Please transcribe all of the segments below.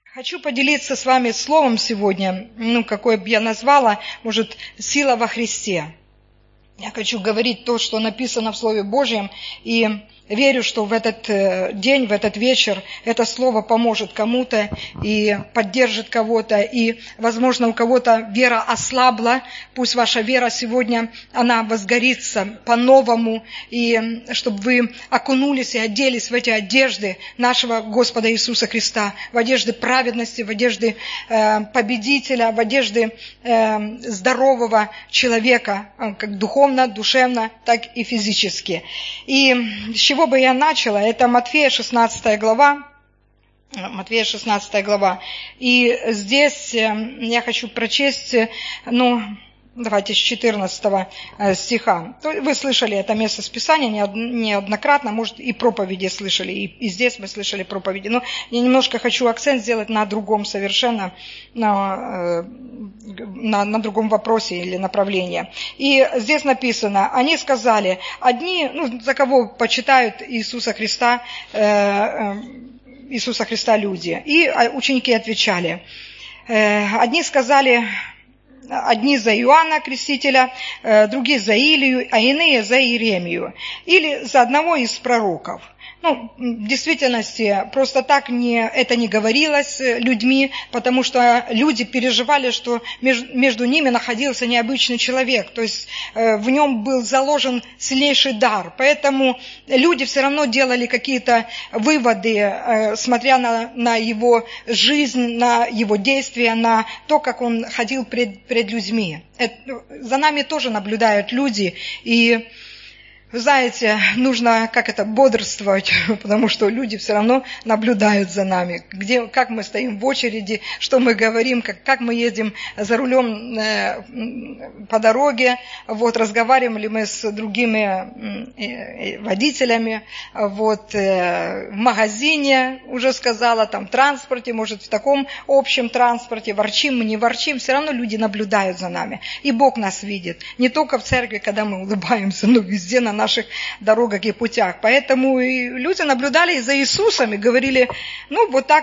Хочу поделиться с вами словом сегодня, какое бы я назвала, может, сила во Христе. Я хочу говорить то, что написано в Слове Божьем, и верю, что в этот день, в этот вечер это слово поможет кому-то и поддержит кого-то. И, возможно, у кого-то вера ослабла. Пусть ваша вера сегодня, она возгорится по-новому. И чтобы вы окунулись и оделись в эти одежды нашего Господа Иисуса Христа. В одежды праведности, в одежды победителя, в одежды здорового человека, как духовно, душевно, так и физически. И с чего бы я начала? Это Матфея 16 глава. Матфея 16 глава. И здесь я хочу прочесть, давайте с 14 стиха. Вы слышали это место с Писания неоднократно, может, и проповеди слышали, и здесь мы слышали проповеди. Но я немножко хочу акцент сделать на другом совершенно, на другом вопросе или направлении. И здесь написано, они сказали, одни, за кого почитают Иисуса Христа люди. И ученики отвечали. Одни сказали, одни за Иоанна Крестителя, другие за Илию, а иные за Иеремию. Или за одного из пророков. В действительности, просто так это не говорилось людьми, потому что люди переживали, что между ними находился необычный человек, то есть в нем был заложен сильнейший дар. Поэтому люди все равно делали какие-то выводы, смотря на его жизнь, на его действия, на то, как он ходил пред людьми. За нами тоже наблюдают люди, и вы знаете, нужно бодрствовать, потому что люди все равно наблюдают за нами. Как мы стоим в очереди, что мы говорим, как мы едем за рулем по дороге, разговариваем ли мы с другими водителями, в магазине, уже сказала, в транспорте, может, в таком общем транспорте, ворчим мы, не ворчим, все равно люди наблюдают за нами. И Бог нас видит. Не только в церкви, когда мы улыбаемся, но везде на наших дорогах и путях. Поэтому и люди наблюдали за Иисусом и говорили, вот так,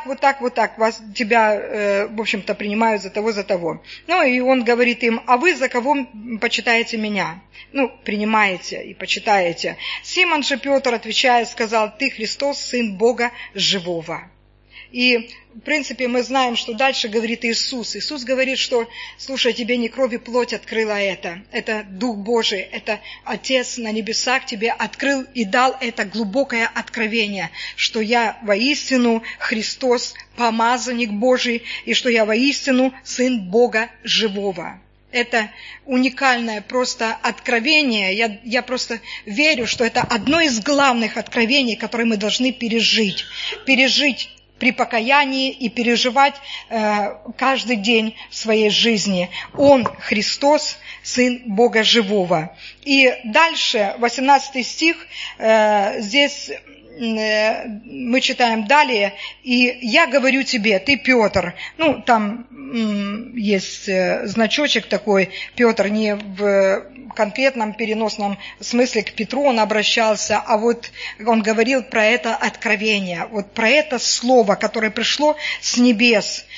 тебя, в общем-то, принимают за того. И он говорит им, а вы за кого почитаете меня? Принимаете и почитаете. Симон же Петр, отвечая, сказал, ты Христос, Сын Бога Живого. И, в принципе, мы знаем, что дальше говорит Иисус. Иисус говорит, что, слушай, тебе не кровь и плоть открыла это. Это Дух Божий, это Отец на небесах тебе открыл и дал это глубокое откровение, что я воистину Христос, помазанник Божий, и что я воистину Сын Бога Живого. Это уникальное просто откровение. Я просто верю, что это одно из главных откровений, которые мы должны пережить при покаянии и переживать каждый день в своей жизни. Он, Христос, Сын Бога Живого. И дальше, 18 стих, здесь мы читаем далее, и я говорю тебе, ты Петр. Там есть значочек такой, Петр не в конкретном переносном смысле к Петру он обращался, а он говорил про это откровение, про это слово, которое пришло с небес,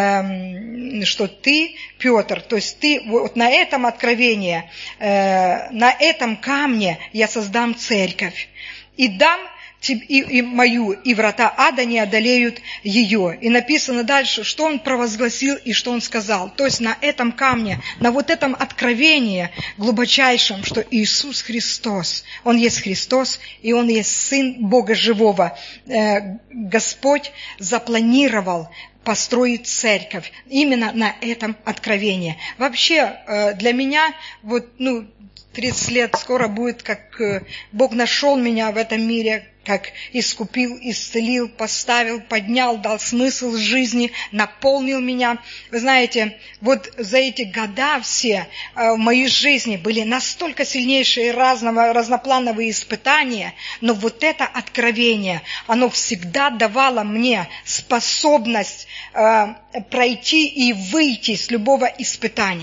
что ты, Петр, то есть ты на этом откровении, на этом камне я создам церковь и дам и мою, и врата ада не одолеют ее. И написано дальше, что он провозгласил и что он сказал. То есть на этом камне, на этом откровении глубочайшем, что Иисус Христос, Он есть Христос, и Он есть Сын Бога Живого. Господь запланировал построить церковь именно на этом откровении. Вообще, для меня 30 лет скоро будет, как Бог нашел меня в этом мире, как искупил, исцелил, поставил, поднял, дал смысл жизни, наполнил меня. Вы знаете, за эти года все в моей жизни были настолько сильнейшие разноплановые испытания, но это откровение, оно всегда давало мне способность пройти и выйти с любого испытания.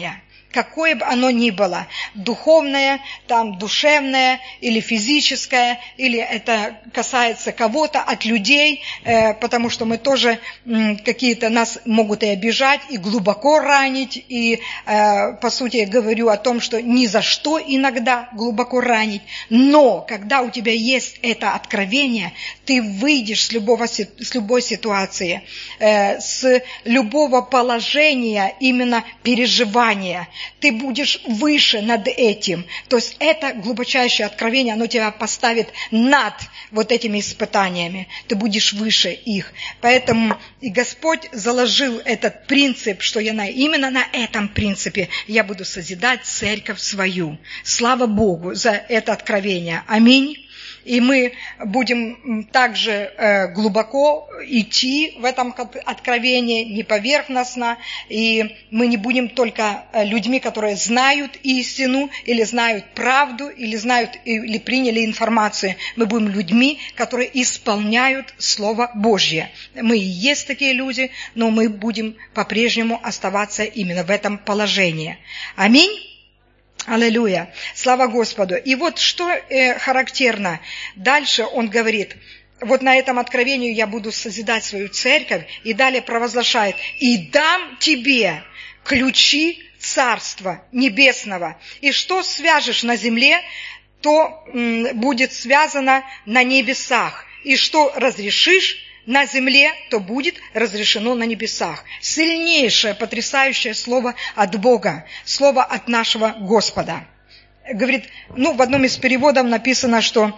какое бы оно ни было, духовное, там, душевное или физическое, или это касается кого-то от людей, потому что мы тоже какие-то нас могут и обижать, и глубоко ранить, и, по сути, я говорю о том, что ни за что иногда глубоко ранить, но когда у тебя есть это откровение, ты выйдешь с любой ситуации, с любого положения, именно переживания, ты будешь выше над этим. То есть это глубочайшее откровение, оно тебя поставит над вот этими испытаниями. Ты будешь выше их. Поэтому и Господь заложил этот принцип, что именно на этом принципе я буду созидать церковь свою. Слава Богу за это откровение. Аминь. И мы будем также глубоко идти в этом откровении, не поверхностно, и мы не будем только людьми, которые знают истину, или знают правду, или приняли информацию. Мы будем людьми, которые исполняют Слово Божье. Мы и есть такие люди, но мы будем по-прежнему оставаться именно в этом положении. Аминь. Аллилуйя! Слава Господу! И вот что характерно. Дальше он говорит, вот на этом откровении я буду созидать свою церковь, и далее провозглашает, и дам тебе ключи Царства Небесного. И что свяжешь на земле, то будет связано на небесах. И что разрешишь на земле, то будет разрешено на небесах. Сильнейшее, потрясающее слово от Бога, слово от нашего Господа. Говорит, в одном из переводов написано, что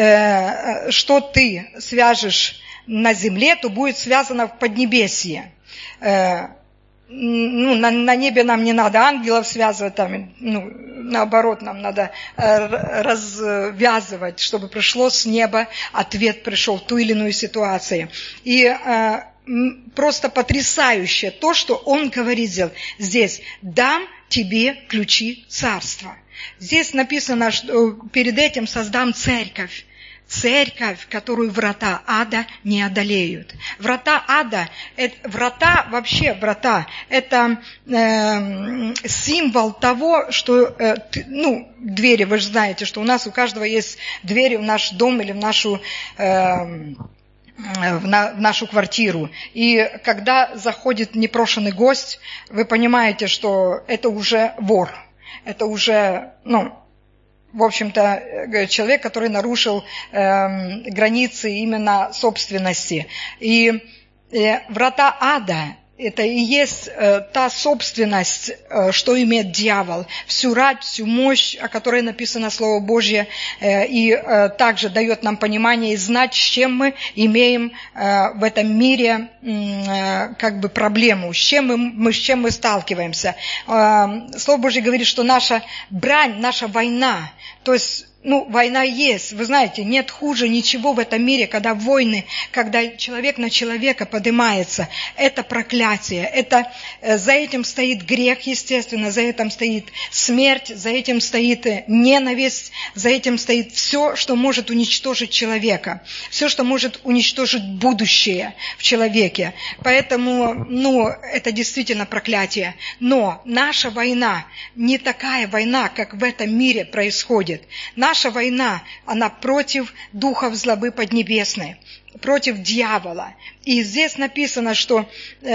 ты свяжешь на земле, то будет связано в поднебесье. На небе нам не надо ангелов связывать, наоборот, нам надо развязывать, чтобы пришло с неба, ответ пришел в ту или иную ситуацию. И просто потрясающе то, что он говорит здесь. «Дам тебе ключи царства». Здесь написано, что перед этим создам церковь. Церковь, которую врата ада не одолеют. Врата ада, врата, это символ того, что, двери, вы же знаете, что у нас у каждого есть двери в наш дом или в нашу квартиру. И когда заходит непрошенный гость, вы понимаете, что это уже вор, это уже, в общем-то, человек, который нарушил границы именно собственности. И врата ада – это и есть та собственность, что имеет дьявол. Всю рать, всю мощь, о которой написано Слово Божье, и также дает нам понимание и знать, с чем мы имеем в этом мире проблему, с чем мы сталкиваемся. Слово Божье говорит, что наша брань, наша война, то есть война есть. Вы знаете, нет хуже ничего в этом мире, когда войны, когда человек на человека поднимается. Это проклятие. За этим стоит грех, естественно, за этим стоит смерть, за этим стоит ненависть, за этим стоит все, что может уничтожить человека, все, что может уничтожить будущее в человеке. Поэтому, это действительно проклятие. Но наша война не такая война, как в этом мире происходит. Наша война, она против духов злобы поднебесной, против дьявола. И здесь написано, что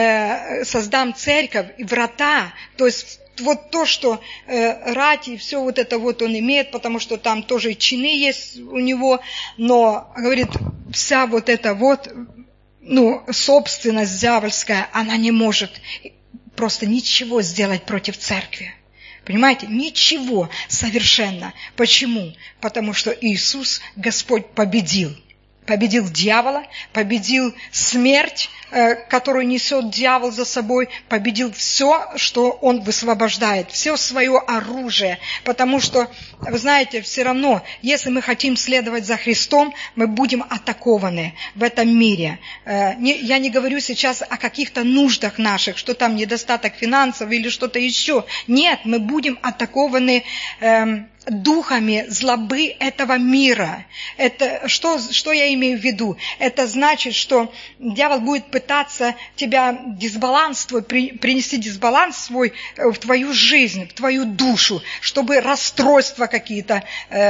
создам церковь и врата, то есть вот то, что рать и все вот это вот он имеет, потому что там тоже и чины есть у него, но, говорит, вся вот эта вот, собственность дьявольская, она не может просто ничего сделать против церкви. Понимаете? Ничего совершенно. Почему? Потому что Иисус, Господь, победил. Победил дьявола, победил смерть, которую несет дьявол за собой, победил все, что он высвобождает, все свое оружие. Потому что, вы знаете, все равно, если мы хотим следовать за Христом, мы будем атакованы в этом мире. Я не говорю сейчас о каких-то нуждах наших, что там недостаток финансов или что-то еще. Нет, мы будем атакованы духами злобы этого мира. Это что я имею в виду? Это значит, что дьявол будет пытаться тебя принести дисбаланс свой в твою жизнь, в твою душу, чтобы расстройства какие-то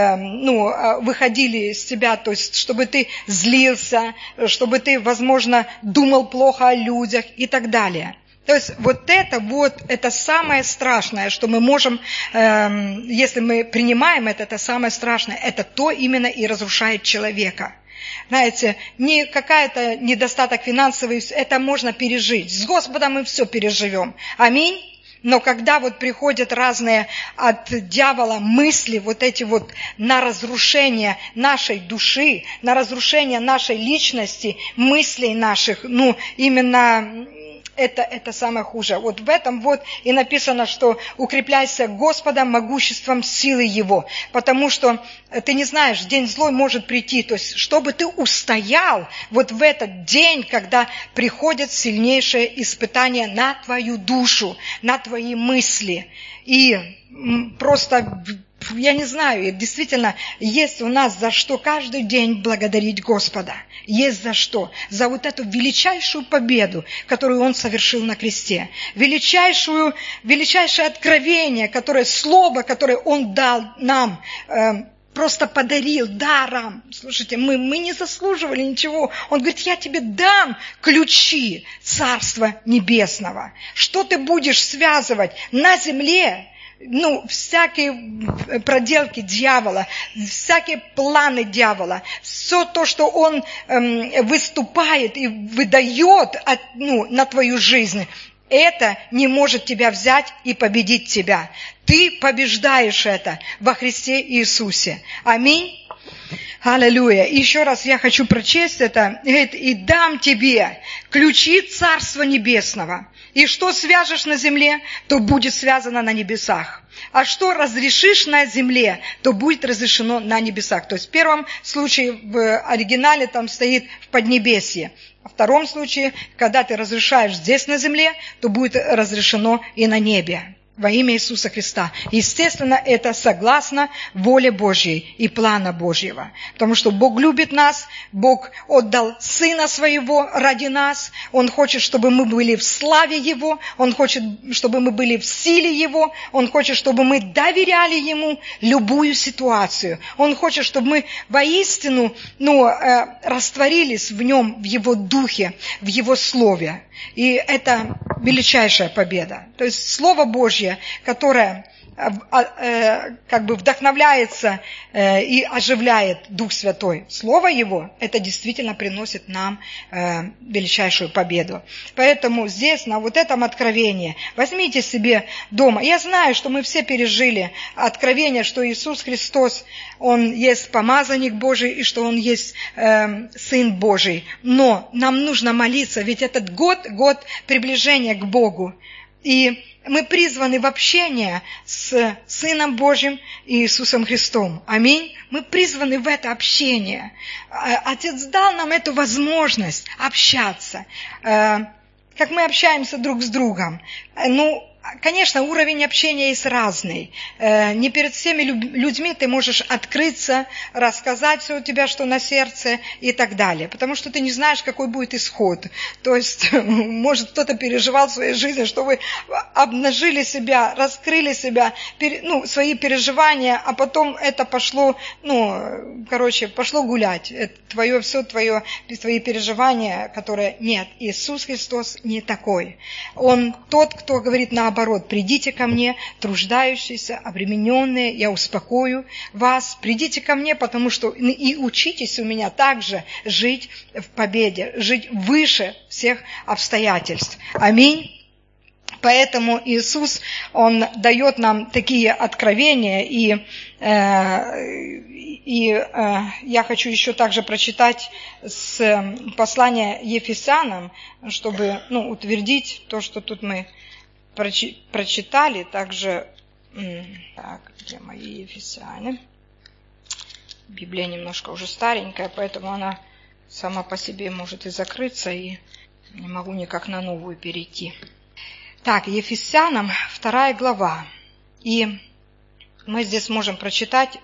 выходили из тебя, то есть чтобы ты злился, чтобы ты, возможно, думал плохо о людях и так далее. То есть это самое страшное, что мы можем, если мы принимаем это самое страшное, это то именно и разрушает человека. Знаете, не какая-то недостаток финансовый, это можно пережить. С Господом мы все переживем. Аминь. Но когда приходят разные от дьявола мысли, на разрушение нашей души, на разрушение нашей личности, мыслей наших, именно это самое хуже. В этом и написано, что укрепляйся Господом, могуществом силы Его. Потому что ты не знаешь, день злой может прийти. То есть, чтобы ты устоял в этот день, когда приходят сильнейшие испытания на твою душу, на твои мысли. И просто... Я не знаю, действительно, есть у нас за что каждый день благодарить Господа. Есть за что. За эту величайшую победу, которую Он совершил на кресте. Величайшее откровение, слово, которое Он дал нам, просто подарил даром. Слушайте, мы не заслуживали ничего. Он говорит, я тебе дам ключи Царства Небесного. Что ты будешь связывать на земле? Всякие проделки дьявола, всякие планы дьявола, все то, что он выступает и выдает на твою жизнь, это не может тебя взять и победить тебя. Ты побеждаешь это во Христе Иисусе. Аминь. Аллилуйя. И еще раз я хочу прочесть это. Говорит, и дам тебе ключи Царства Небесного. И что свяжешь на земле, то будет связано на небесах. А что разрешишь на земле, то будет разрешено на небесах. То есть в первом случае в оригинале там стоит в поднебесье. А в втором случае, когда ты разрешаешь здесь на земле, то будет разрешено и на небе. Во имя Иисуса Христа. Естественно, это согласно воле Божьей и плана Божьего. Потому что Бог любит нас, Бог отдал Сына Своего ради нас. Он хочет, чтобы мы были в славе Его, Он хочет, чтобы мы были в силе Его, Он хочет, чтобы мы доверяли Ему любую ситуацию. Он хочет, чтобы мы воистину растворились в Нем, в Его Духе, в Его Слове. И это величайшая победа. То есть Слово Божье, которое вдохновляется и оживляет Дух Святой. Слово Его, это действительно приносит нам величайшую победу. Поэтому здесь, на этом откровении, возьмите себе дома. Я знаю, что мы все пережили откровение, что Иисус Христос, Он есть помазанник Божий, и что Он есть Сын Божий. Но нам нужно молиться, ведь этот год приближения к Богу. И мы призваны в общение с Сыном Божьим и Иисусом Христом. Аминь. Мы призваны в это общение. Отец дал нам эту возможность общаться. Как мы общаемся друг с другом. Конечно, уровень общения есть разный. Не перед всеми людьми ты можешь открыться, рассказать все у тебя, что на сердце и так далее. Потому что ты не знаешь, какой будет исход. То есть, может, кто-то переживал в своей жизни, что вы обнажили себя, раскрыли себя, свои переживания, а потом это пошло, пошло гулять. Это твои переживания, которые нет. Иисус Христос не такой. Он тот, кто говорит наоборот, придите ко мне, труждающиеся, обремененные, я успокою вас. Придите ко мне, потому что и учитесь у меня также жить в победе, жить выше всех обстоятельств. Аминь. Поэтому Иисус, Он дает нам такие откровения, и я хочу еще также прочитать с послания Ефесянам, чтобы утвердить то, что тут мы прочитали. Также, где мои Ефесяне? Библия немножко уже старенькая, поэтому она сама по себе может и закрыться, и не могу никак на новую перейти. Так, Ефесянам 2 глава. И Мы здесь можем прочитать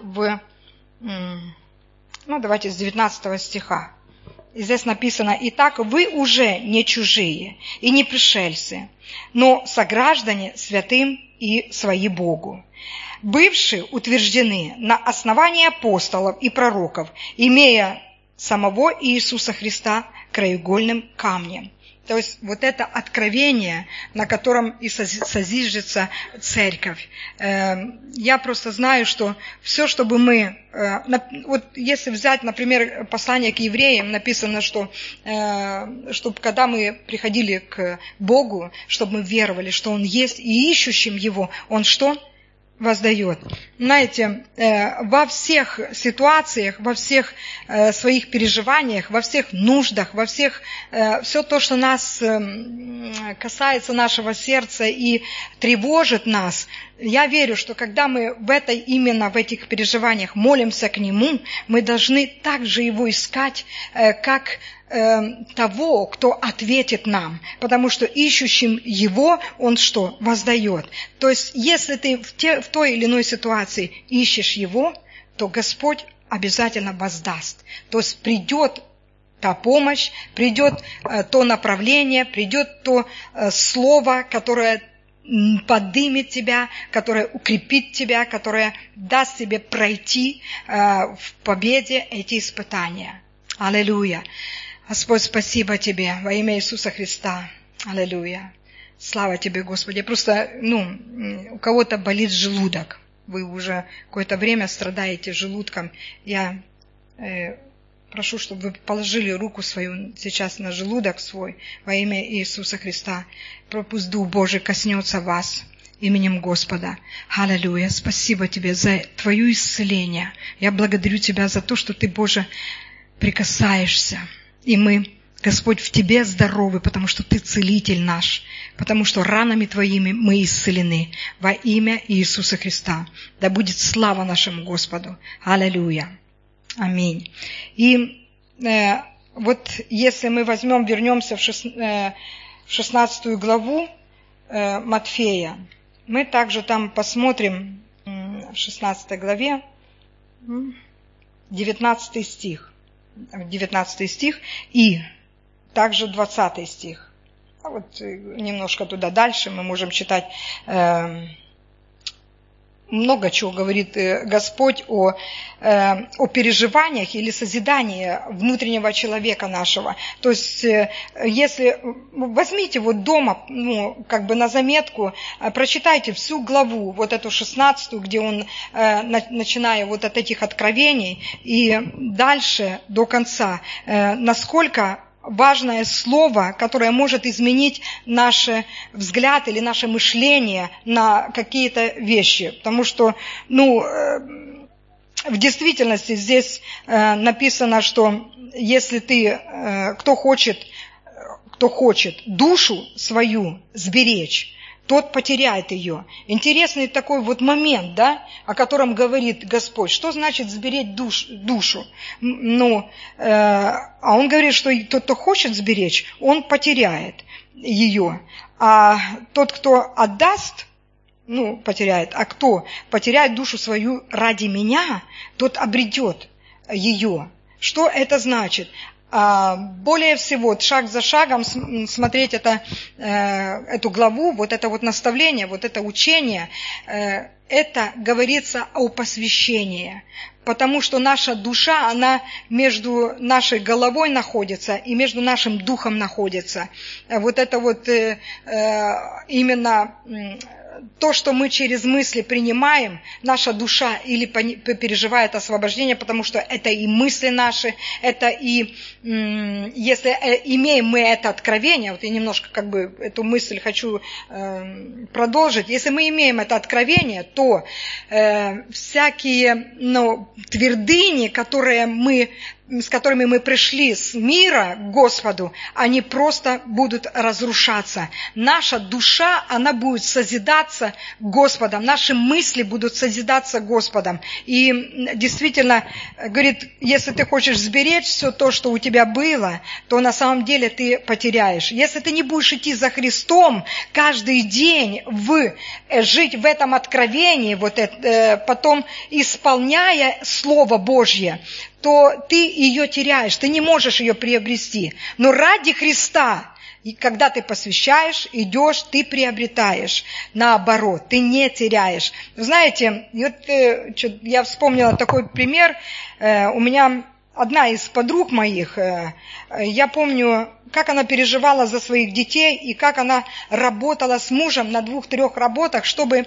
давайте с 19 стиха. И здесь написано: «Итак, вы уже не чужие и не пришельцы, но сограждане святым и свои Богу, бывшие утверждены на основании апостолов и пророков, имея самого Иисуса Христа краеугольным камнем». То есть вот это откровение, на котором и созиждется церковь. Я просто знаю, что все, чтобы мы... Вот если взять, например, послание к евреям, написано, что чтобы когда мы приходили к Богу, чтобы мы веровали, что Он есть, и ищущим Его, Он что? Воздает. Знаете, во всех ситуациях, во всех своих переживаниях, во всех нуждах, во всех, все то, что нас касается нашего сердца и тревожит нас, я верю, что когда мы именно в этих переживаниях молимся к Нему, мы должны также Его искать, как того, кто ответит нам, потому что ищущим Его Он что? Воздает. То есть, если ты в той или иной ситуации ищешь Его, то Господь обязательно воздаст. То есть, придет та помощь, придет то направление, придет то слово, которое поднимет тебя, которое укрепит тебя, которое даст тебе пройти в победе эти испытания. Аллилуйя. Господь, спасибо Тебе во имя Иисуса Христа. Аллилуйя. Слава Тебе, Господи. Просто, у кого-то болит желудок. Вы уже какое-то время страдаете желудком. Я прошу, чтобы вы положили руку свою сейчас на желудок свой во имя Иисуса Христа. Пусть Дух Божий коснется вас именем Господа. Аллилуйя. Спасибо Тебе за Твое исцеление. Я благодарю Тебя за то, что Ты, Боже, прикасаешься. И мы, Господь, в Тебе здоровы, потому что Ты целитель наш, потому что ранами Твоими мы исцелены во имя Иисуса Христа. Да будет слава нашему Господу. Аллилуйя. Аминь. И вот если мы вернемся в 16 главу Матфея, мы также там посмотрим в 16 главе 19 стих. 19 стих и также 20 стих. А вот немножко туда дальше мы можем читать много чего говорит Господь о переживаниях или созидании внутреннего человека нашего. То есть, если возьмите вот дома, на заметку, прочитайте всю главу, вот эту 16, где он, начиная вот от этих откровений, и дальше до конца, насколько важное слово, которое может изменить наш взгляд или наше мышление на какие-то вещи. Потому что, в действительности здесь написано, что если кто хочет душу свою сберечь, тот потеряет ее. Интересный такой вот момент, да, о котором говорит Господь. Что значит сберечь душу? А он говорит, что тот, кто хочет сберечь, он потеряет ее. А тот, кто отдаст, потеряет. А кто потеряет душу свою ради меня, тот обретет ее. Что это значит? Более всего, шаг за шагом смотреть эту главу, вот это вот наставление, вот это учение, это говорится о посвящении. Потому что наша душа, она между нашей головой находится и между нашим духом находится. Вот это вот именно то, что мы через мысли принимаем, наша душа или переживает освобождение, потому что это и мысли наши, это и, если имеем мы это откровение, вот я немножко эту мысль хочу продолжить, если мы имеем это откровение, то всякие твердыни, которые мы с которыми мы пришли с мира к Господу, они просто будут разрушаться. Наша душа, она будет созидаться Господом, наши мысли будут созидаться Господом. И действительно, говорит, если ты хочешь сберечь все то, что у тебя было, то на самом деле ты потеряешь. Если ты не будешь идти за Христом каждый день, жить в этом откровении, потом исполняя Слово Божье, то ты ее теряешь, ты не можешь ее приобрести. Но ради Христа, когда ты посвящаешь, идешь, ты приобретаешь. Наоборот, ты не теряешь. Знаете, я вспомнила такой пример. У меня одна из подруг моих, я помню, как она переживала за своих детей и как она работала с мужем на 2-3 работах, чтобы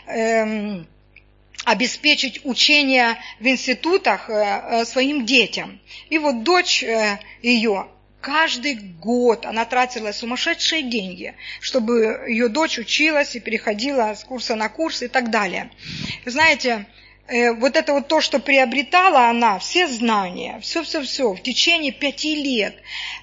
обеспечить учение в институтах своим детям. И вот дочь ее, каждый год она тратила сумасшедшие деньги, чтобы ее дочь училась и переходила с курса на курс и так далее. Знаете, вот это вот то, что приобретала она, все знания, все в течение 5 лет.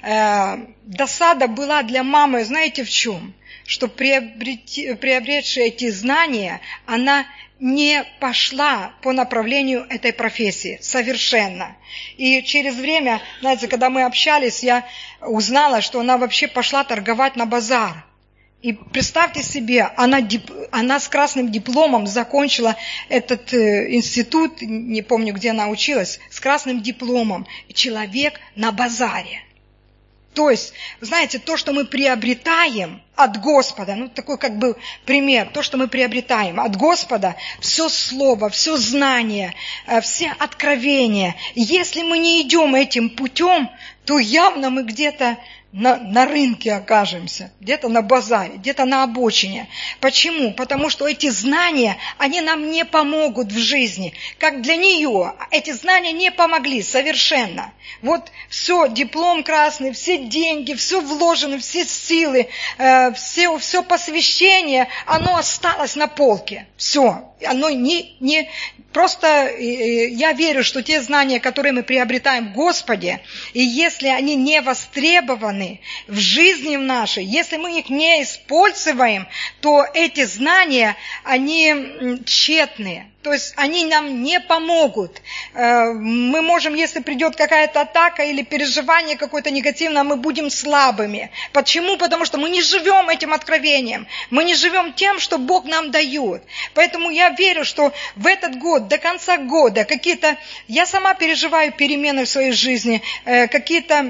Досада была для мамы, знаете, в чем? Что приобретшая эти знания, она не пошла по направлению этой профессии совершенно. И через время, знаете, когда мы общались, я узнала, что она вообще пошла торговать на базар. И представьте себе, она с красным дипломом закончила этот институт, не помню, где она училась, с красным дипломом. И человек на базаре. То есть, знаете, то, что мы приобретаем от Господа, такой как бы пример, то, что мы приобретаем от Господа, все слово, все знание, все откровения, если мы не идем этим путем, то явно мы где-то на рынке окажемся, где-то на базаре, где-то на обочине. Почему? Потому что эти знания, они нам не помогут в жизни. Как для нее эти знания не помогли совершенно. Вот все, диплом красный, все деньги, все вложено, все силы, все посвящение, оно осталось на полке. Все. Оно не просто я верю, что те знания, которые мы приобретаем в Господе, и если они не востребованы в жизни нашей, если мы их не используем, то эти знания, они тщетные. То есть они нам не помогут. Мы можем, если придет какая-то атака или переживание какое-то негативное, мы будем слабыми. Почему? Потому что мы не живем этим откровением. Мы не живем тем, что Бог нам дает. Поэтому я верю, что в этот год, до конца года, я сама переживаю перемены в своей жизни, какие-то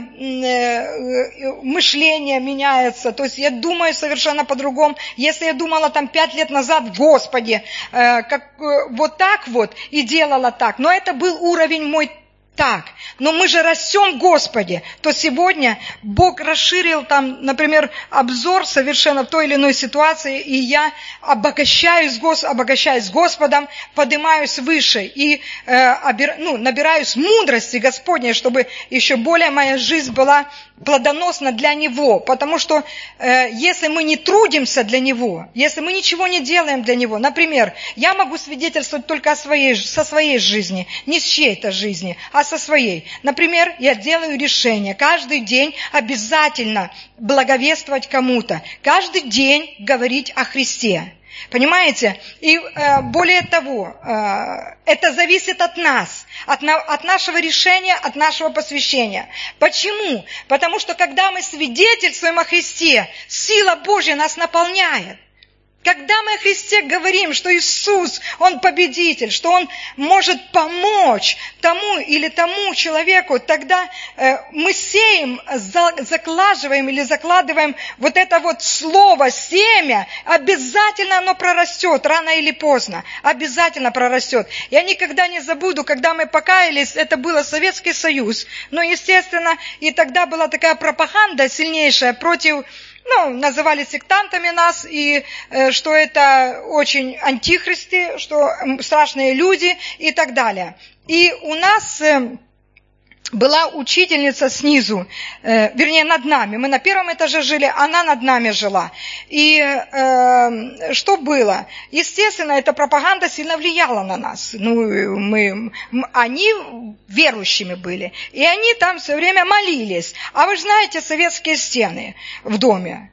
мышления меняются. То есть я думаю совершенно по-другому. Если я думала 5 лет назад, Господи, вот так вот и делала так. Но это был уровень мой так. Но мы же растем в Господе. То сегодня Бог расширил например, обзор совершенно в той или иной ситуации, и я обогащаюсь с Господом, поднимаюсь выше и набираюсь мудрости Господней, чтобы еще более моя жизнь была плодоносна для Него. Потому что если мы не трудимся для Него, если мы ничего не делаем для Него, например, я могу свидетельствовать только со своей жизни, не с чьей-то жизни, а со своей. Например, я делаю решение каждый день обязательно благовествовать кому-то, каждый день говорить о Христе. Понимаете? И более того, это зависит от нас, от нашего решения, от нашего посвящения. Почему? Потому что когда мы свидетельствуем о Христе, сила Божья нас наполняет. Когда мы о Христе говорим, что Иисус, Он победитель, что Он может помочь тому или тому человеку, тогда мы сеем, закладываем вот это вот слово, семя, обязательно оно прорастет, рано или поздно, обязательно прорастет. Я никогда не забуду, когда мы покаялись, это был Советский Союз, но, естественно, и тогда была такая пропаганда сильнейшая против... называли сектантами нас, и что это очень антихристы, что страшные люди и так далее. И у нас была учительница снизу, вернее, над нами. Мы на первом этаже жили, она над нами жила. И что было? Естественно, эта пропаганда сильно влияла на нас. Они верующими были. И они там все время молились. А вы же знаете советские стены в доме.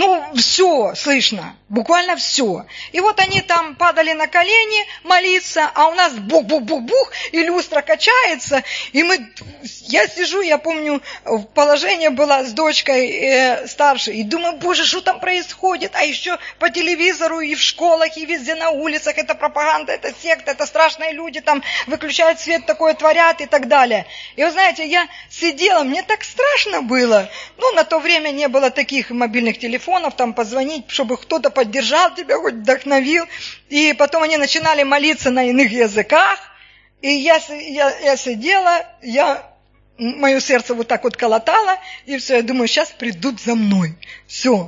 Все слышно, буквально все. И вот они там падали на колени молиться, а у нас бух-бух-бух-бух, и люстра качается. И я сижу, я помню, положение было с дочкой старшей, и думаю, боже, что там происходит? А еще по телевизору и в школах, и везде на улицах, это пропаганда, это секта, это страшные люди, там выключают свет, такое творят и так далее. И вы знаете, я сидела, мне так страшно было. На то время не было таких мобильных телефонов, там позвонить, чтобы кто-то поддержал тебя, хоть вдохновил. И потом они начинали молиться на иных языках. И я сидела, мое сердце вот так вот колотало, и все, я думаю, сейчас придут за мной. Все.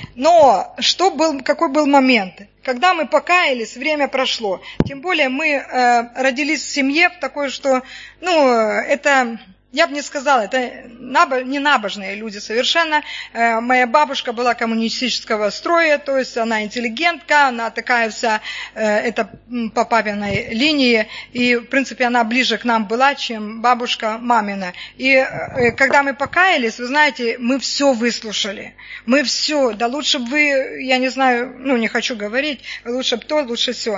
Но какой был момент? Когда мы покаялись, время прошло. Тем более мы родились в семье в такой, что, это... Я бы не сказала, это не набожные люди совершенно. Моя бабушка была коммунистического строя, то есть она интеллигентка, она такая вся, это по папиной линии, и, в принципе, она ближе к нам была, чем бабушка мамина. И когда мы покаялись, вы знаете, мы все выслушали. Мы все, да лучше бы вы, я не знаю, не хочу говорить, лучше бы то, лучше все.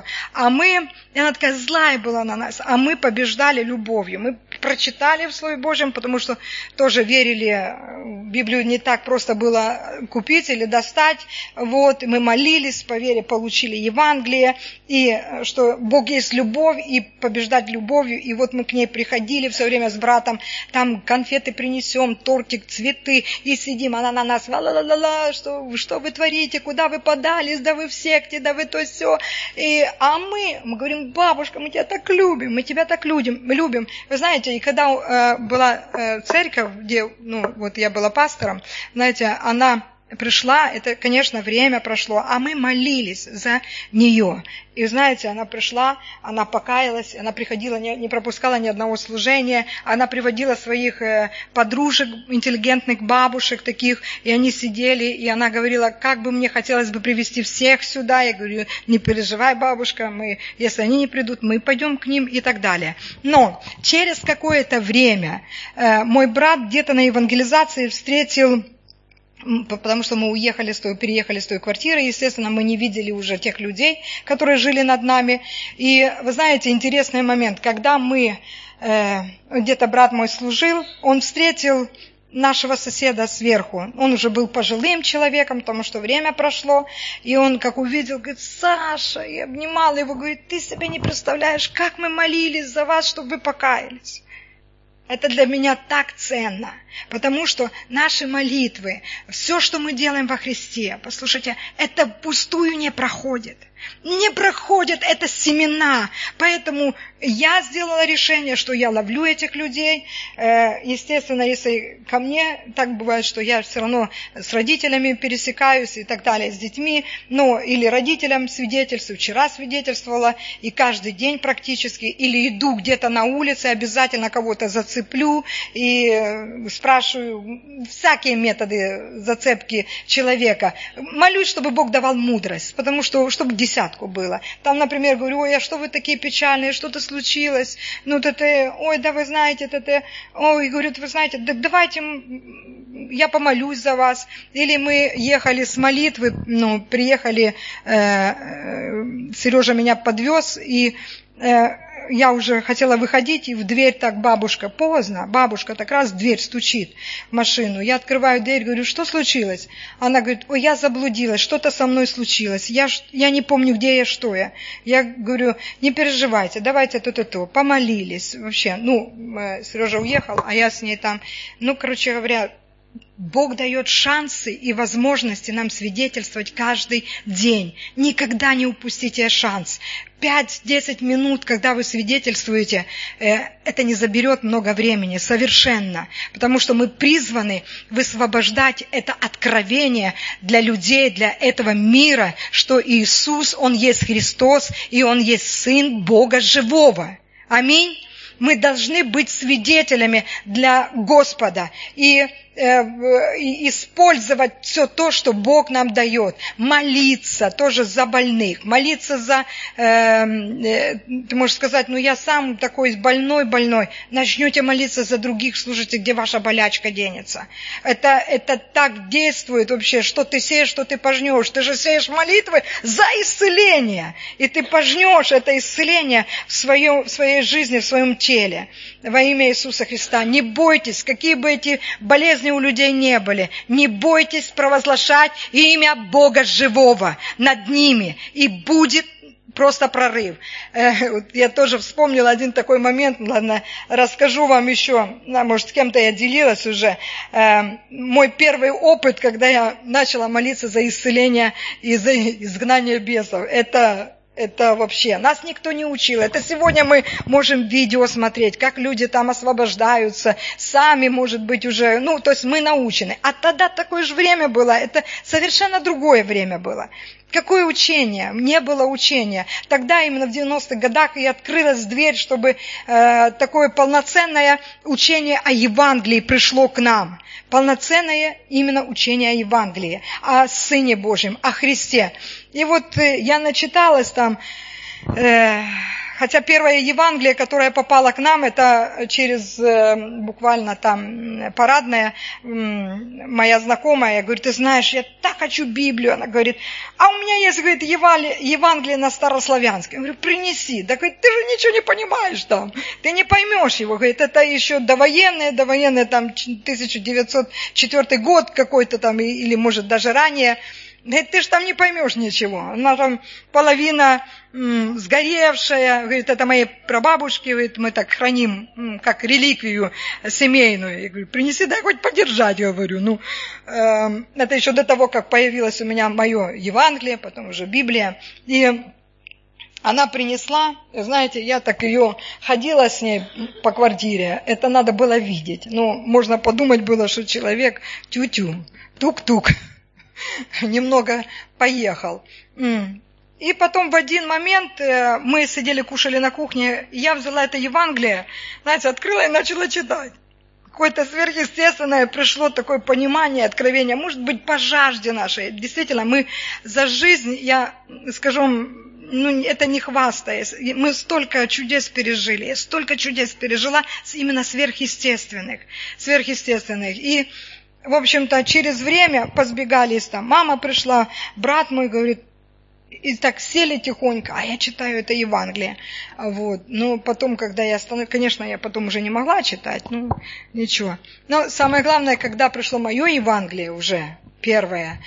И она такая злая была на нас, а мы побеждали любовью. Мы прочитали в Слове Божьем, потому что тоже верили, Библию не так просто было купить или достать. Мы молились, по вере получили Евангелие, и что Бог есть любовь, и побеждать любовью. И мы к ней приходили все время с братом, там конфеты принесем, тортик, цветы, и сидим, она на нас, ла-ла-ла-ла, что вы творите, куда вы подались, да вы в секте, да вы то все. А мы говорим, бабушка, мы тебя так любим, мы тебя так любим. Вы знаете, и когда была церковь, где, я была пастором, знаете, она пришла, это, конечно, время прошло, а мы молились за нее. И знаете, она пришла, она покаялась, она приходила, не пропускала ни одного служения, она приводила своих подружек, интеллигентных бабушек таких, и они сидели, и она говорила, как бы мне хотелось бы привести всех сюда. Я говорю, не переживай, бабушка, если они не придут, мы пойдем к ним и так далее. Но через какое-то время мой брат где-то на евангелизации встретил, потому что мы переехали с той квартиры, естественно, мы не видели уже тех людей, которые жили над нами. И вы знаете, интересный момент, когда где-то брат мой служил, он встретил нашего соседа сверху. Он уже был пожилым человеком, потому что время прошло, и он, как увидел, говорит, Саша, и обнимал его, говорит, ты себе не представляешь, как мы молились за вас, чтобы вы покаялись. Это для меня так ценно, потому что наши молитвы, все, что мы делаем во Христе, послушайте, это впустую не проходит. Не проходят, это семена. Поэтому я сделала решение, что я ловлю этих людей. Естественно, если ко мне так бывает, что я все равно с родителями пересекаюсь и так далее, с детьми, или родителям свидетельствую. Вчера свидетельствовала, и каждый день практически, или иду где-то на улице, обязательно кого-то зацеплю и спрашиваю всякие методы зацепки человека. Молюсь, чтобы Бог давал мудрость, потому что, чтобы десятку было. Там, например, говорю, ой, а что вы такие печальные, что-то случилось? Ой, да вы знаете, ой, говорят, вы знаете, да давайте я помолюсь за вас. Или мы ехали с молитвы, приехали, Сережа меня подвез, и я уже хотела выходить, и в дверь так бабушка, поздно, бабушка так раз в дверь стучит в машину. Я открываю дверь, говорю, что случилось? Она говорит, ой, я заблудилась, что-то со мной случилось, я не помню, где я, что я. Я говорю, не переживайте, давайте то-то-то. Помолились вообще. Сережа уехал, а я с ней там, короче говоря, Бог дает шансы и возможности нам свидетельствовать каждый день. Никогда не упустите шанс. 5-10 минут, когда вы свидетельствуете, это не заберет много времени, совершенно. Потому что мы призваны высвобождать это откровение для людей, для этого мира, что Иисус, Он есть Христос, и Он есть Сын Бога Живого. Аминь. Мы должны быть свидетелями для Господа и использовать все то, что Бог нам дает. Молиться тоже за больных, молиться за, ты можешь сказать, я сам такой больной. Начнете молиться за других, слушайте, где ваша болячка денется. Это так действует вообще, что ты сеешь, что ты пожнешь. Ты же сеешь молитвы за исцеление, и ты пожнешь это исцеление в своей жизни, в своем теле. Во имя Иисуса Христа. Не бойтесь, какие бы эти болезни у людей не были, не бойтесь провозглашать имя Бога живого над ними, и будет просто прорыв. Я тоже вспомнила один такой момент, ладно, расскажу вам еще, может, с кем-то я делилась уже. Мой первый опыт, когда я начала молиться за исцеление и за изгнание бесов, это вообще, нас никто не учил. Это сегодня мы можем видео смотреть, как люди там освобождаются, сами, может быть, уже, то есть мы научены. А тогда такое же время было, это совершенно другое время было. Какое учение? Не было учения. Тогда, именно в 90-х годах, и открылась дверь, чтобы такое полноценное учение о Евангелии пришло к нам. Полноценное именно учение о Евангелии, о Сыне Божьем, о Христе. И вот я начиталась там, хотя первое Евангелие, которое попало к нам, это через буквально там парадная моя знакомая, я говорю, ты знаешь, я так хочу Библию. Она говорит, а у меня есть, говорит, Евангелие на старославянском. Я говорю, принеси. Да, говорит, ты же ничего не понимаешь там, ты не поймешь его. Говорит, это еще довоенное там 1904 год какой-то там, или может даже ранее. Говорит, ты же там не поймешь ничего. Она там половина сгоревшая. Говорит, это моей прабабушки. Говорит, мы так храним, как реликвию семейную. Я говорю, принеси, дай хоть подержать, говорю. Это еще до того, как появилось у меня мое Евангелие, потом уже Библия. И она принесла, знаете, я так ее ходила с ней по квартире. Это надо было видеть. Можно подумать было, что человек тю-тю, тук-тук. Немного поехал. И потом в один момент мы сидели, кушали на кухне, я взяла это Евангелие, знаете, открыла и начала читать. Какое-то сверхъестественное пришло такое понимание, откровение, может быть, по жажде нашей. Действительно, мы за жизнь, я скажу вам, это не хвастаясь, мы столько чудес пережили, я столько чудес пережила именно сверхъестественных. И в общем-то, через время позбегались там. Мама пришла, брат мой говорит, и так сели тихонько, а я читаю это Евангелие. Вот. Потом, когда я конечно, я потом уже не могла читать, ничего. Но самое главное, когда пришло мое Евангелие уже, первое,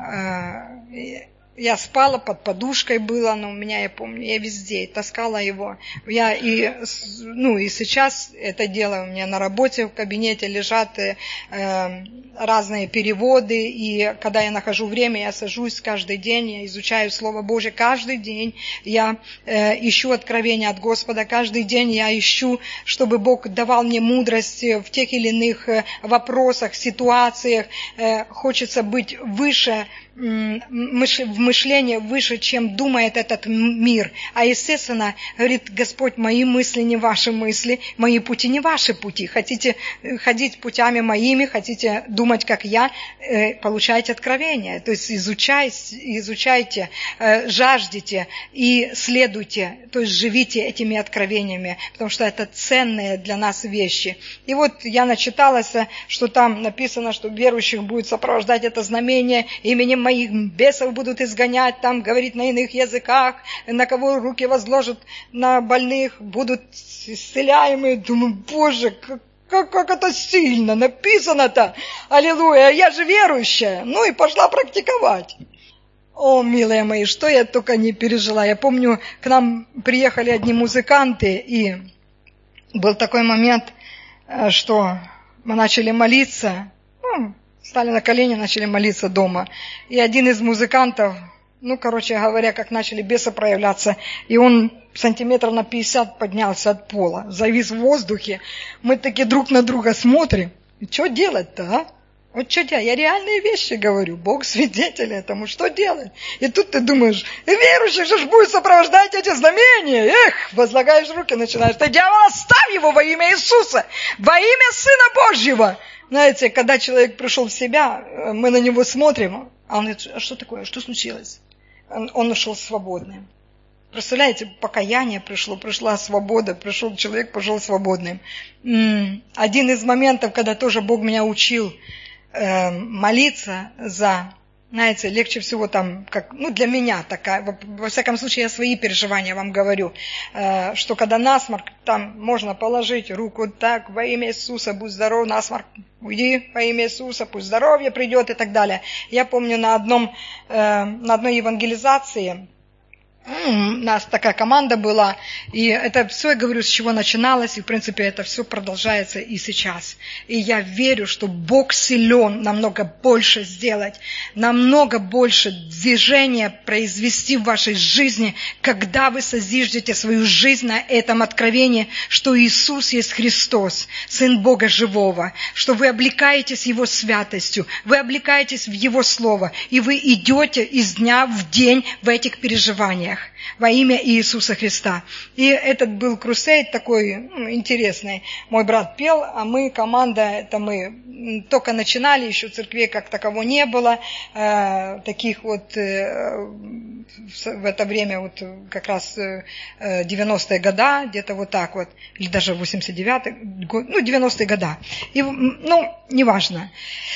я спала, под подушкой была, но у меня, я помню, я везде таскала его. Я и сейчас это делаю, у меня на работе в кабинете лежат разные переводы, и когда я нахожу время, я сажусь каждый день, я изучаю Слово Божие каждый день, я ищу откровения от Господа, каждый день я ищу, чтобы Бог давал мне мудрость в тех или иных вопросах, ситуациях. Хочется быть выше, в мышлении выше, чем думает этот мир. А естественно, говорит Господь, мои мысли не ваши мысли, мои пути не ваши пути. Хотите ходить путями моими, хотите думать, как я, получайте откровение. То есть изучайте, жаждите и следуйте, то есть живите этими откровениями, потому что это ценные для нас вещи. И вот я начиталась, что там написано, что верующих будет сопровождать это знамение, именем моих бесов будут изгонять, там говорить на иных языках, на кого руки возложат, на больных будут исцеляемые. Думаю, Боже, как это сильно написано-то! Аллилуйя, я же верующая! И пошла практиковать. О, милые мои, что я только не пережила. Я помню, к нам приехали одни музыканты, и был такой момент, что мы начали молиться, стали на колени, начали молиться дома. И один из музыкантов, короче говоря, как начали бесы проявляться, и он сантиметров на 50 поднялся от пола, завис в воздухе. Мы таки друг на друга смотрим. И что делать-то, а? Вот что делать? Я реальные вещи говорю. Бог свидетель этому. Что делать? И тут ты думаешь, верующих же будет сопровождать эти знамения. Эх, возлагаешь руки, начинаешь. Ты, дьявол, оставь его во имя Иисуса, во имя Сына Божьего. Знаете, когда человек пришел в себя, мы на него смотрим, а он говорит, а что такое, что случилось? Он ушел свободным. Представляете, покаяние пришло, пришла свобода, пришел человек, пошел свободным. Один из моментов, когда тоже Бог меня учил молиться за, знаете, легче всего там, как, для меня такая, во всяком случае, я свои переживания вам говорю, что когда насморк, там можно положить руку так, во имя Иисуса, будь здоров, насморк, уйди, во имя Иисуса, пусть здоровье придет и так далее. Я помню на одной евангелизации, у нас такая команда была, и это все, я говорю, с чего начиналось, и в принципе это все продолжается и сейчас. И я верю, что Бог силен намного больше сделать, намного больше движения произвести в вашей жизни, когда вы созиждете свою жизнь на этом откровении, что Иисус есть Христос, Сын Бога Живого, что вы облекаетесь Его святостью, вы облекаетесь в Его Слово, и вы идете из дня в день в этих переживаниях во имя Иисуса Христа. И этот был крусейд такой интересный. Мой брат пел, а мы, команда, это мы только начинали, еще церквей как такового не было. Таких вот в это время вот как раз 90-е года, где-то вот так вот, или даже 89-й год, 90-е года. И, неважно.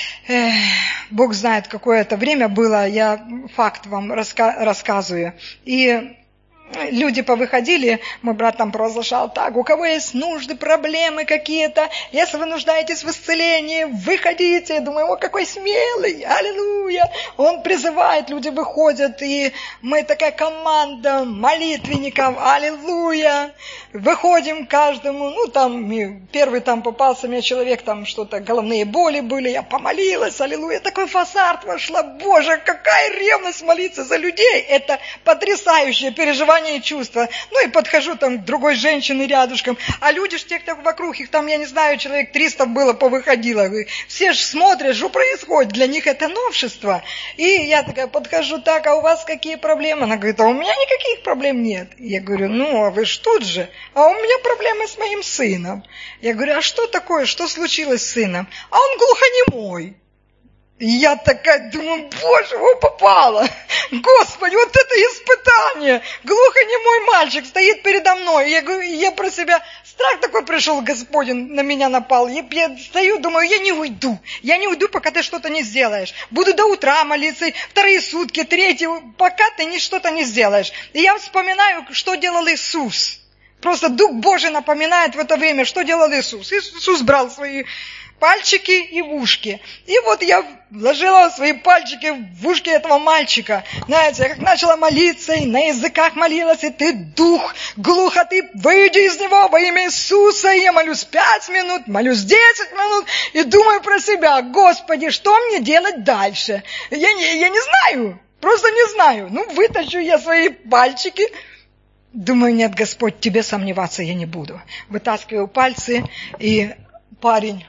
Бог знает, какое это время было, я факт вам рассказываю. И люди повыходили, мой брат там провозглашал так, у кого есть нужды, проблемы какие-то, если вы нуждаетесь в исцелении, выходите. Я думаю, какой смелый, аллилуйя. Он призывает, люди выходят, и мы такая команда молитвенников, аллилуйя. Выходим каждому, первый там попался мне человек, там что-то, головные боли были, я помолилась, аллилуйя, такой фасарт вошла, Боже, какая ревность молиться за людей, это потрясающее переживание и чувства. И подхожу там к другой женщине рядышком, а люди ж те, кто вокруг, их там, я не знаю, человек 300 было, повыходило. Все ж смотрят, что происходит, для них это новшество. И я такая подхожу, так, а у вас какие проблемы? Она говорит, а у меня никаких проблем нет. Я говорю, а вы ж тут же, а у меня проблемы с моим сыном. Я говорю, а что такое, что случилось с сыном? А он глухонемой. И я такая думаю, Боже, его попало. Господи, вот это испытание. Глухонемой мальчик стоит передо мной. Я про себя, страх такой пришел, Господень на меня напал. Я стою, думаю, я не уйду, пока ты что-то не сделаешь. Буду до утра молиться, вторые сутки, третьи, пока ты что-то не сделаешь. И я вспоминаю, что делал Иисус. Просто Дух Божий напоминает в это время, что делал Иисус. Иисус брал свои пальчики и в ушки. И вот я вложила свои пальчики в ушки этого мальчика. Знаете, я как начала молиться, и на языках молилась, и ты, дух, глухо, ты выйди из него во имя Иисуса. И я молюсь 5 минут, молюсь 10 минут, и думаю про себя, Господи, что мне делать дальше? Я не знаю, просто не знаю. Вытащу я свои пальчики. Думаю, нет, Господь, тебе сомневаться я не буду. Вытаскиваю пальцы, и парень,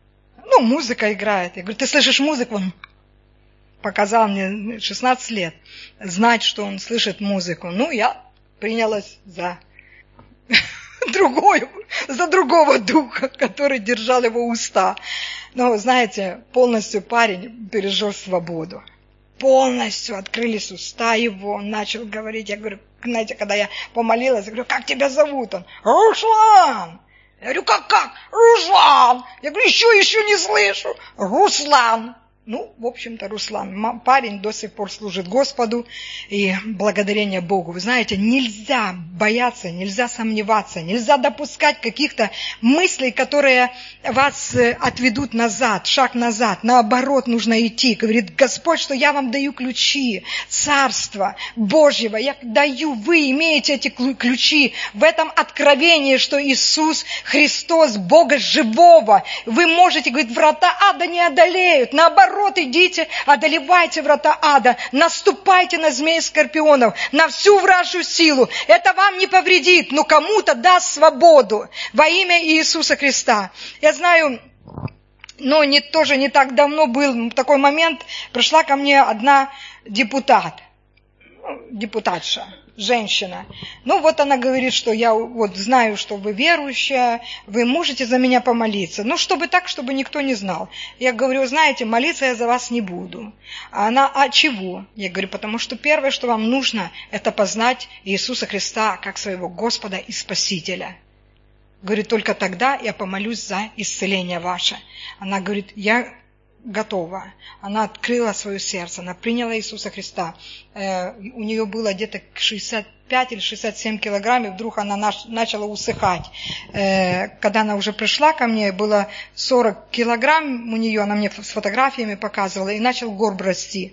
музыка играет. Я говорю, ты слышишь музыку? Он показал мне 16 лет знать, что он слышит музыку. Я принялась за другого духа, который держал его уста. Знаете, полностью парень пережил свободу. Полностью открылись уста его, он начал говорить. Я говорю, знаете, когда я помолилась, я говорю, как тебя зовут? Он, Руслан. Я говорю, как? Руслан! Я говорю, еще не слышу. Руслан! В общем-то, Руслан, парень до сих пор служит Господу, и благодарение Богу. Вы знаете, нельзя бояться, нельзя сомневаться, нельзя допускать каких-то мыслей, которые вас отведут назад, шаг назад. Наоборот, нужно идти. Говорит Господь, что я вам даю ключи Царства Божьего. Я даю, вы имеете эти ключи в этом откровении, что Иисус Христос, Бога живого. Вы можете, говорит, врата ада не одолеют. Наоборот, идите, одолевайте врата ада, наступайте на змей и скорпионов, на всю вражью силу. Это вам не повредит, но кому-то даст свободу во имя Иисуса Христа. Я знаю, Но тоже не так давно был такой момент, пришла ко мне одна депутатша, женщина. Ну вот она говорит, что я вот знаю, что вы верующая, вы можете за меня помолиться. Ну чтобы так, чтобы никто не знал. Я говорю, знаете, молиться я за вас не буду. А она, а чего? Я говорю, потому что первое, что вам нужно, это познать Иисуса Христа как своего Господа и Спасителя. Говорит, только тогда я помолюсь за исцеление ваше. Она говорит, я готова. Она открыла свое сердце, она приняла Иисуса Христа. У нее было где-то 65 или 67 килограмм, и вдруг она начала усыхать. Когда она уже пришла ко мне, было 40 килограмм у нее, она мне с фотографиями показывала, и начал горб расти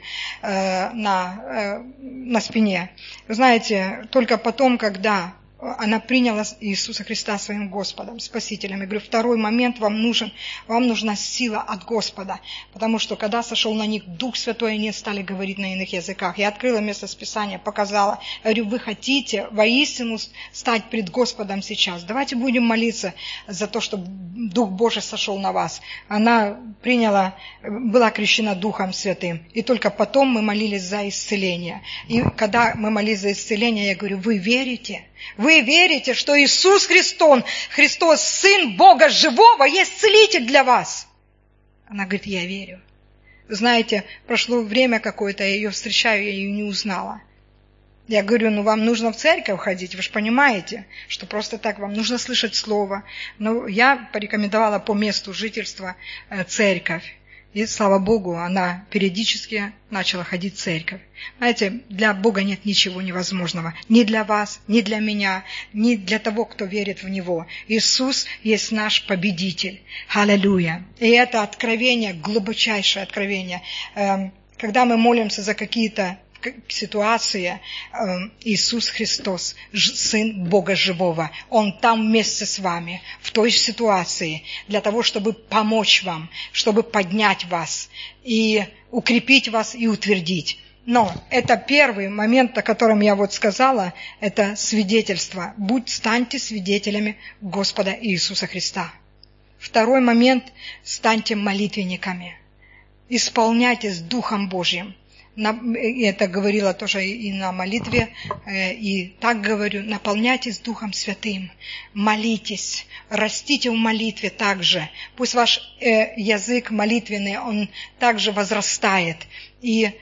на спине. Вы знаете, только потом, когда она приняла Иисуса Христа своим Господом, Спасителем. Я говорю, второй момент вам нужна сила от Господа, потому что когда сошел на них Дух Святой, они стали говорить на иных языках. Я открыла место с Писания, показала. Я говорю, вы хотите воистину стать пред Господом сейчас? Давайте будем молиться за то, чтобы Дух Божий сошел на вас. Она была крещена Духом Святым. И только потом мы молились за исцеление. И когда мы молились за исцеление, я говорю, вы верите? Вы верите, что Иисус Христос, Сын Бога Живого, есть Целитель для вас? Она говорит, я верю. Вы знаете, прошло время какое-то, я ее встречаю, я ее не узнала. Я говорю, вам нужно в церковь ходить, вы же понимаете, что просто так вам нужно слышать слово. Но я порекомендовала по месту жительства церковь. И, слава Богу, она периодически начала ходить в церковь. Знаете, для Бога нет ничего невозможного. Ни для вас, ни для меня, ни для того, кто верит в Него. Иисус есть наш победитель. Аллилуйя. И это откровение, глубочайшее откровение. Когда мы молимся за какие-то ситуации, Иисус Христос, Сын Бога Живого, Он там вместе с вами, в той ситуации, для того, чтобы помочь вам, чтобы поднять вас и укрепить вас и утвердить. Но это первый момент, о котором я вот сказала, это свидетельство. Станьте свидетелями Господа Иисуса Христа. Второй момент, станьте молитвенниками. Исполняйтесь Духом Божьим. Это говорила тоже и на молитве, и так говорю, наполняйтесь Духом Святым, молитесь, растите в молитве также. Пусть ваш язык молитвенный, он также возрастает. И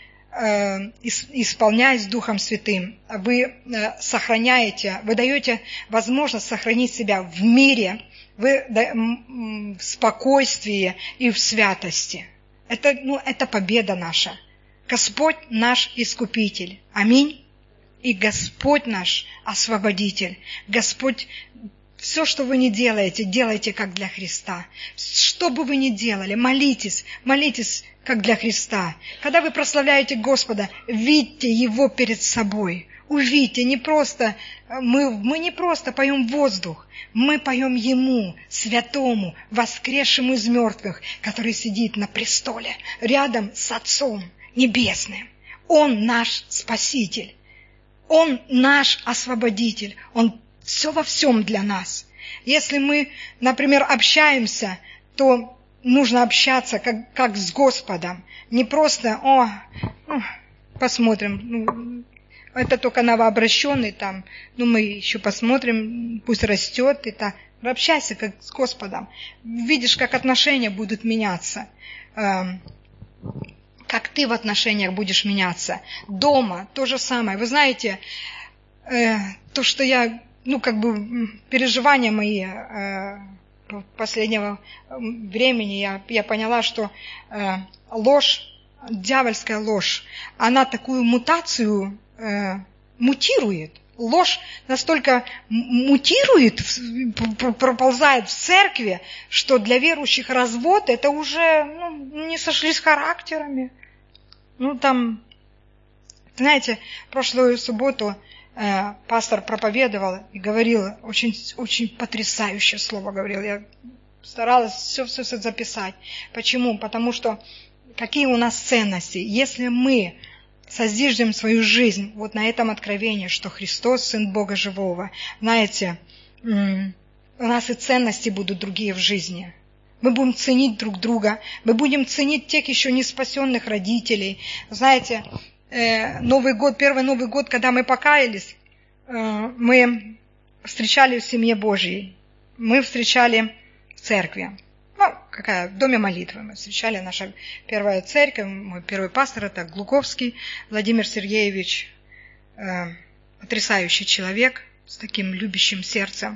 исполняясь Духом Святым, вы даете возможность сохранить себя в мире, в спокойствии и в святости. Это победа наша. Господь наш Искупитель. Аминь. И Господь наш Освободитель. Господь, все, что вы не делаете, делайте как для Христа. Что бы вы ни делали, молитесь как для Христа. Когда вы прославляете Господа, видите Его перед собой. Увидьте, мы не просто поем воздух, мы поем Ему, святому, воскресшему из мертвых, который сидит на престоле, рядом с Отцом Небесным. Он наш Спаситель, Он наш Освободитель, Он все во всем для нас. Если мы, например, общаемся, то нужно общаться как с Господом, не просто, посмотрим, это только новообращенный там, мы еще посмотрим, пусть растет, и так. Общайся как с Господом. Видишь, как отношения будут меняться. Как ты в отношениях будешь меняться. Дома то же самое. Вы знаете, то, что я, переживания мои последнего времени, я поняла, что ложь, дьявольская ложь, она такую мутацию мутирует. Ложь настолько мутирует, проползает в церкви, что для верующих развод это уже не сошлись характерами. Знаете, прошлую субботу пастор проповедовал и говорил, очень, очень потрясающее слово говорил. Я старалась все записать. Почему? Потому что какие у нас ценности? Если мы созиждем свою жизнь вот на этом откровении, что Христос, Сын Бога Живого, знаете, у нас и ценности будут другие в жизни. Мы будем ценить друг друга. Мы будем ценить тех еще не спасенных родителей. Знаете, первый Новый год, когда мы покаялись, мы встречали в семье Божьей. Мы встречали в церкви. В доме молитвы. Мы встречали наша первая церковь. Мой первый пастор это Глуковский Владимир Сергеевич. Потрясающий человек с таким любящим сердцем.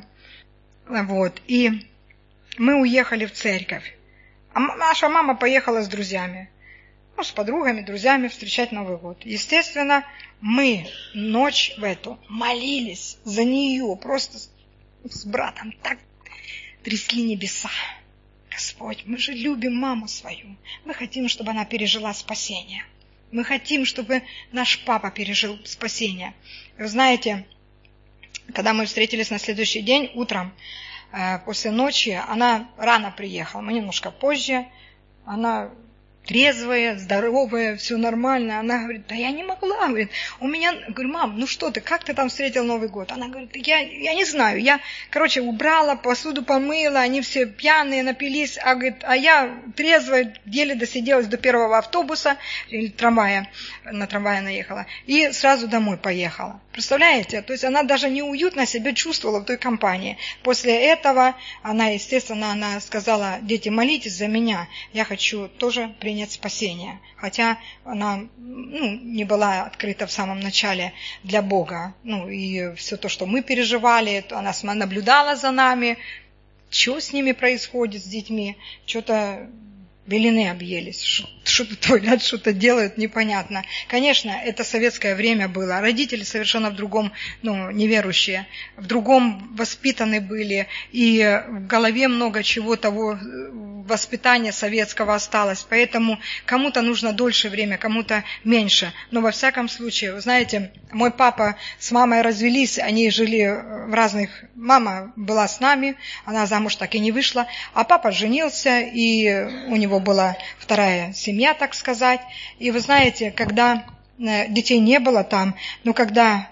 И мы уехали в церковь. А наша мама поехала с друзьями. С подругами, друзьями встречать Новый год. Естественно, мы ночь в эту молились за нее. Просто с братом так трясли небеса. Господь, мы же любим маму свою. Мы хотим, чтобы она пережила спасение. Мы хотим, чтобы наш папа пережил спасение. Вы знаете, когда мы встретились на следующий день утром, после ночи, она рано приехала. Мы немножко позже. Она трезвая, здоровая, все нормально. Она говорит, да я не могла. Говорит, говорю, мам, ну что ты, как ты там встретил Новый год? Она говорит, я не знаю. Я, убрала, посуду помыла, они все пьяные, напились. А я трезвая, еле досиделась до первого автобуса или трамвая. На трамвае наехала. И сразу домой поехала. Представляете? То есть она даже неуютно себя чувствовала в той компании. После этого она, естественно, сказала, дети, молитесь за меня. Я хочу тоже принять спасение. Хотя она не была открыта в самом начале для Бога. И все то, что мы переживали, она наблюдала за нами, что с ними происходит, с детьми. Что-то белины объелись, что-то творят, что-то делают, непонятно. Конечно, это советское время было. Родители совершенно в другом, неверующие, в другом воспитаны были. И в голове много чего того воспитания советского осталось. Поэтому кому-то нужно дольше время, кому-то меньше. Но во всяком случае, вы знаете, мой папа с мамой развелись, они жили в разных... Мама была с нами, она замуж так и не вышла, а папа женился, и у него была вторая семья, так сказать. И вы знаете, когда детей не было там, но когда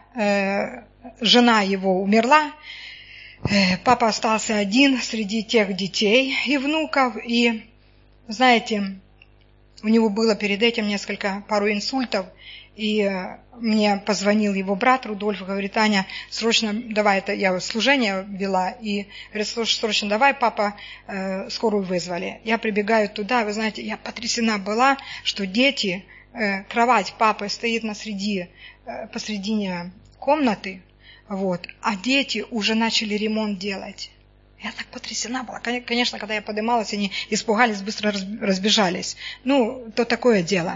жена его умерла, папа остался один среди тех детей и внуков. И, знаете, у него было перед этим пару инсультов. И мне позвонил его брат Рудольф, говорит, Аня, срочно давай, это я служение вела, и говорит, срочно давай, папа, скорую вызвали. Я прибегаю туда, вы знаете, я потрясена была, что дети, кровать папы стоит посредине комнаты, а дети уже начали ремонт делать. Я так потрясена была. Конечно, когда я поднималась, они испугались, быстро разбежались. То такое дело.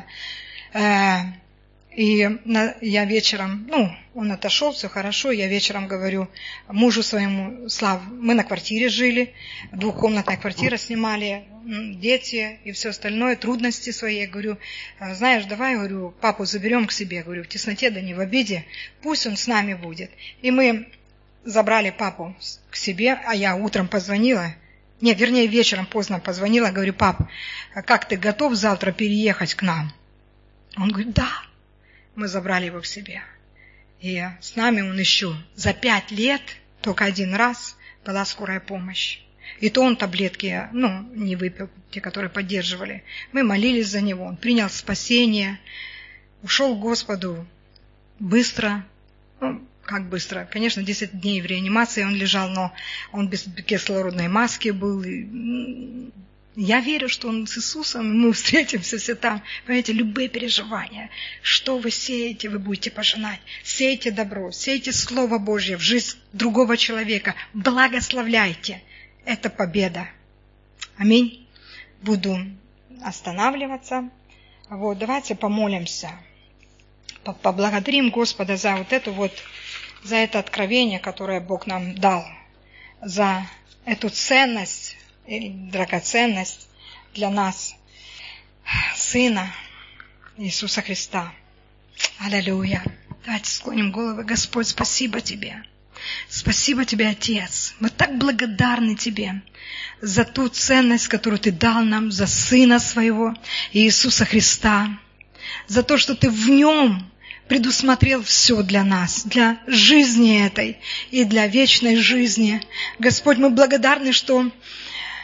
И я вечером, он отошел, все хорошо, я вечером говорю мужу своему, Слав, мы на квартире жили, двухкомнатная квартира снимали, дети и все остальное, трудности свои. Я говорю, знаешь, давай, говорю, папу заберем к себе, говорю, в тесноте, да не в обиде, пусть он с нами будет. И мы забрали папу к себе, а я утром позвонила, вечером поздно позвонила, говорю, пап, как ты готов завтра переехать к нам? Он говорит, да. Мы забрали его к себе. И с нами он еще за 5 лет, только один раз, была скорая помощь. И то он таблетки, не выпил, те, которые поддерживали. Мы молились за него, он принял спасение, ушел к Господу быстро. Как быстро? Конечно, 10 дней в реанимации он лежал, но он без кислородной маски был. Я верю, что он с Иисусом, мы встретимся все там. Понимаете, любые переживания. Что вы сеете, вы будете пожинать. Сейте добро, сейте Слово Божье в жизнь другого человека. Благословляйте. Это победа. Аминь. Буду останавливаться. Давайте помолимся. Поблагодарим Господа за за это откровение, которое Бог нам дал. За эту ценность, драгоценность для нас, Сына Иисуса Христа. Аллилуйя. Давайте склоним головы. Господь, спасибо Тебе. Спасибо Тебе, Отец. Мы так благодарны Тебе за ту ценность, которую Ты дал нам, за Сына Своего, Иисуса Христа, за то, что Ты в Нем предусмотрел все для нас, для жизни этой и для вечной жизни. Господь, мы благодарны, что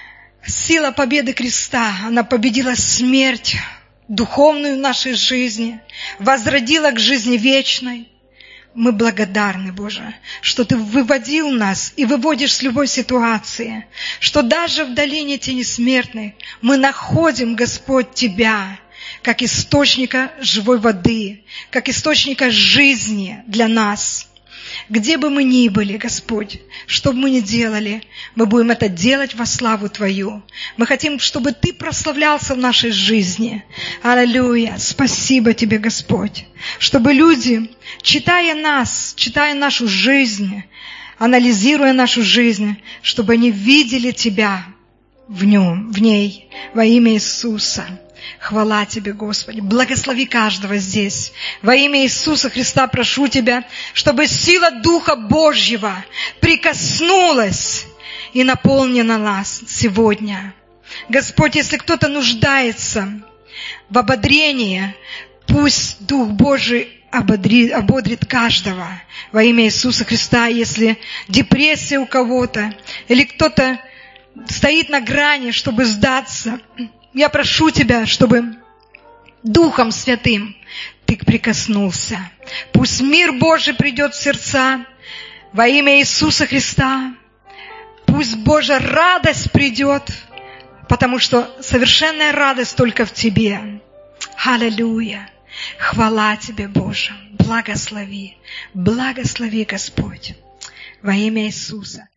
Сила победы креста, она победила смерть духовную в нашей жизни, возродила к жизни вечной. Мы благодарны, Боже, что Ты выводил нас и выводишь с любой ситуации, что даже в долине тени смертной мы находим, Господь, Тебя, как источника живой воды, как источника жизни для нас. Где бы мы ни были, Господь, что бы мы ни делали, мы будем это делать во славу Твою. Мы хотим, чтобы Ты прославлялся в нашей жизни. Аллилуйя! Спасибо Тебе, Господь, чтобы люди, читая нас, читая нашу жизнь, анализируя нашу жизнь, чтобы они видели Тебя в ней, во имя Иисуса. Хвала Тебе, Господи. Благослови каждого здесь. Во имя Иисуса Христа прошу Тебя, чтобы сила Духа Божьего прикоснулась и наполнила нас сегодня. Господь, если кто-то нуждается в ободрении, пусть Дух Божий ободрит каждого во имя Иисуса Христа. Если депрессия у кого-то, или кто-то стоит на грани, чтобы сдаться, я прошу Тебя, чтобы Духом Святым Ты прикоснулся. Пусть мир Божий придет в сердца во имя Иисуса Христа. Пусть Божья радость придет, потому что совершенная радость только в Тебе. Аллилуйя! Хвала Тебе, Боже! Благослови! Благослови, Господь! Во имя Иисуса!